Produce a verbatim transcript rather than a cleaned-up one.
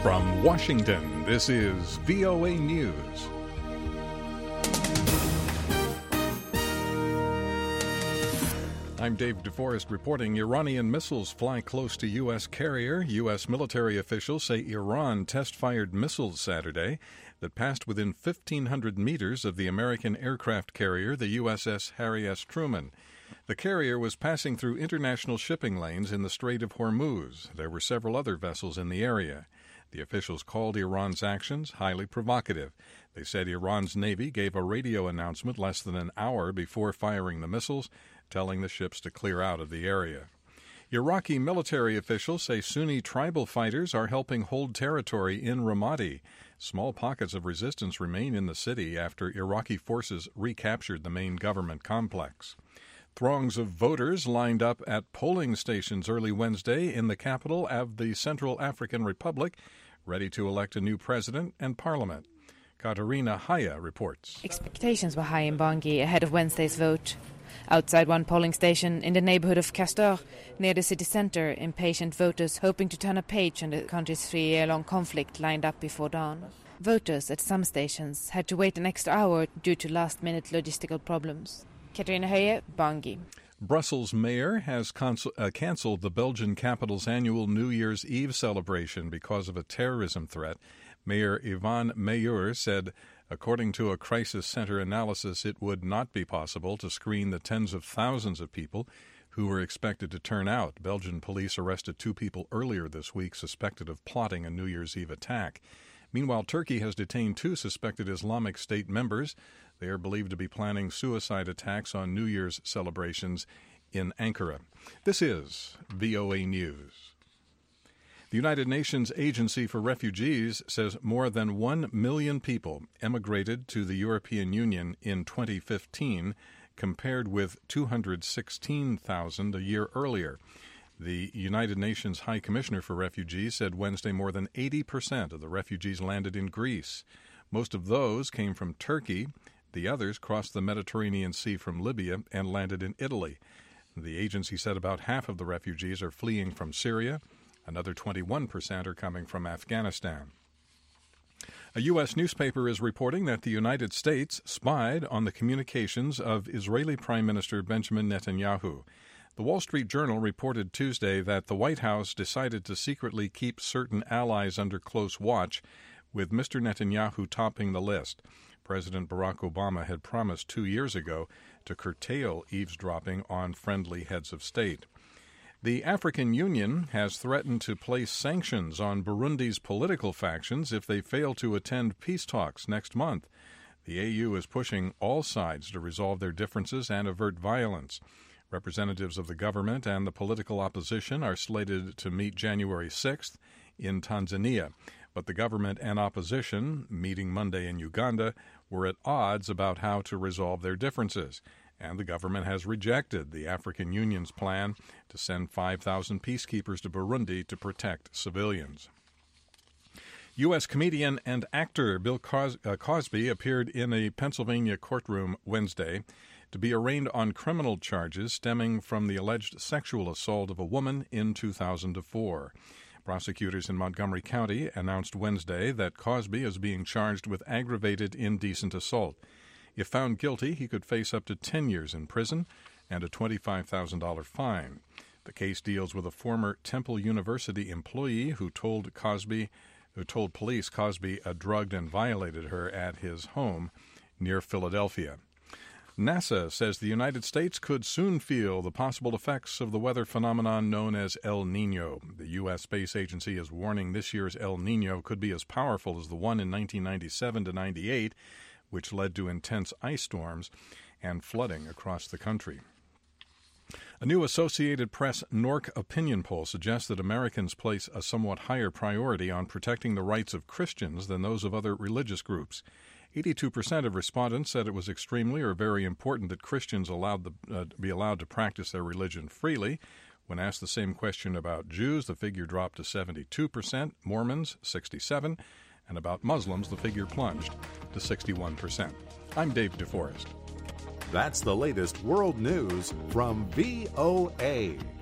From Washington, this is V O A News. I'm Dave DeForest reporting Iranian missiles fly close to U S carrier. U S military officials say Iran test-fired missiles Saturday that passed within fifteen hundred meters of the American aircraft carrier, the U S S Harry S. Truman. The carrier was passing through international shipping lanes in the Strait of Hormuz. There were several other vessels in the area. The officials called Iran's actions highly provocative. They said Iran's Navy gave a radio announcement less than an hour before firing the missiles, telling the ships to clear out of the area. Iraqi military officials say Sunni tribal fighters are helping hold territory in Ramadi. Small pockets of resistance remain in the city after Iraqi forces recaptured the main government complex. Throngs of voters lined up at polling stations early Wednesday in the capital of the Central African Republic, ready to elect a new president and parliament. Katarina Haya reports. Expectations were high in Bangui ahead of Wednesday's vote. Outside one polling station in the neighborhood of Castor, near the city center, impatient voters hoping to turn a page on the country's three-year-long conflict lined up before dawn. Voters at some stations had to wait an extra hour due to last-minute logistical problems. Katarina Haya, Bangui. Brussels mayor has cons- uh, cancelled the Belgian capital's annual New Year's Eve celebration because of a terrorism threat. Mayor Yvan Meyeur said, according to a crisis center analysis, it would not be possible to screen the tens of thousands of people who were expected to turn out. Belgian police arrested two people earlier this week suspected of plotting a New Year's Eve attack. Meanwhile, Turkey has detained two suspected Islamic State members. They are believed to be planning suicide attacks on New Year's celebrations in Ankara. This is V O A News. The United Nations Agency for Refugees says more than one million people emigrated to the European Union in twenty fifteen, compared with two hundred sixteen thousand a year earlier. The United Nations High Commissioner for Refugees said Wednesday more than eighty percent of the refugees landed in Greece. Most of those came from Turkey. The others crossed the Mediterranean Sea from Libya and landed in Italy. The agency said about half of the refugees are fleeing from Syria. Another twenty-one percent are coming from Afghanistan. A U S newspaper is reporting that the United States spied on the communications of Israeli Prime Minister Benjamin Netanyahu. The Wall Street Journal reported Tuesday that the White House decided to secretly keep certain allies under close watch, with Mister Netanyahu topping the list. President Barack Obama had promised two years ago to curtail eavesdropping on friendly heads of state. The African Union has threatened to place sanctions on Burundi's political factions if they fail to attend peace talks next month. The A U is pushing all sides to resolve their differences and avert violence. Representatives of the government and the political opposition are slated to meet January sixth in Tanzania. But the government and opposition, meeting Monday in Uganda, were at odds about how to resolve their differences. And the government has rejected the African Union's plan to send five thousand peacekeepers to Burundi to protect civilians. U S comedian and actor Bill Cos- uh, Cosby appeared in a Pennsylvania courtroom Wednesday to be arraigned on criminal charges stemming from the alleged sexual assault of a woman in two thousand four. Prosecutors in Montgomery County announced Wednesday that Cosby is being charged with aggravated indecent assault. If found guilty, he could face up to ten years in prison and a twenty-five thousand dollars fine. The case deals with a former Temple University employee who told Cosby, who told police Cosby uh, drugged and violated her at his home near Philadelphia. NASA says the United States could soon feel the possible effects of the weather phenomenon known as El Nino. The U S Space Agency is warning this year's El Nino could be as powerful as the one in nineteen ninety-seven to ninety-eight, which led to intense ice storms and flooding across the country. A new Associated Press N O R C opinion poll suggests that Americans place a somewhat higher priority on protecting the rights of Christians than those of other religious groups. eighty-two percent of respondents said it was extremely or very important that Christians allowed the, uh, be allowed to practice their religion freely. When asked the same question about Jews, the figure dropped to seventy-two percent, Mormons sixty-seven percent, and about Muslims, the figure plunged to sixty-one percent. I'm Dave DeForest. That's the latest world news from V O A.